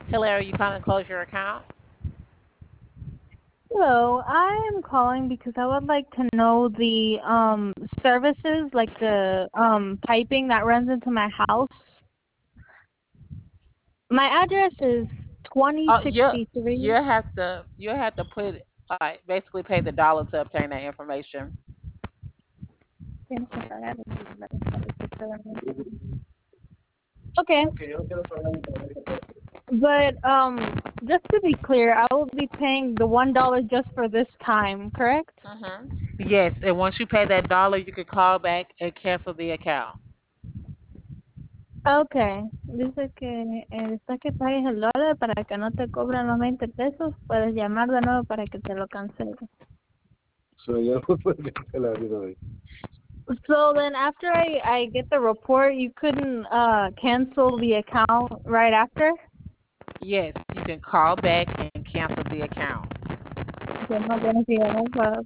Hello, you calling to close your account? Hello, I am calling because I would like to know the services, like the piping that runs into my house. My address is Oh, you 2063. have to put like basically pay the dollar to obtain that information. Tienes que pagar Okay, but just to be clear, I will be paying the $1 just for this time, correct? Yes, and once you pay that dollar, you can call back and cancel the account. Okay, dice que después que pagues el dólar para que no te cobren los 20 pesos, puedes llamar de nuevo para que te lo cancele. So ya no puede cancelar de una vez. So then after I get the report, you couldn't cancel the account right after? Yes, you can call back and cancel the account. Que no tienes que llamar para...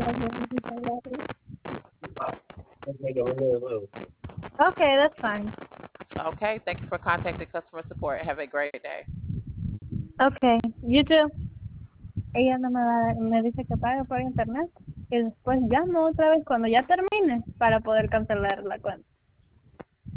Okay, that's fine. Okay, thank you for contacting customer support. Have a great day. Okay, you too. Ella no me dice que pague por internet y después llamo otra vez cuando ya termine para poder cancelar la cuenta.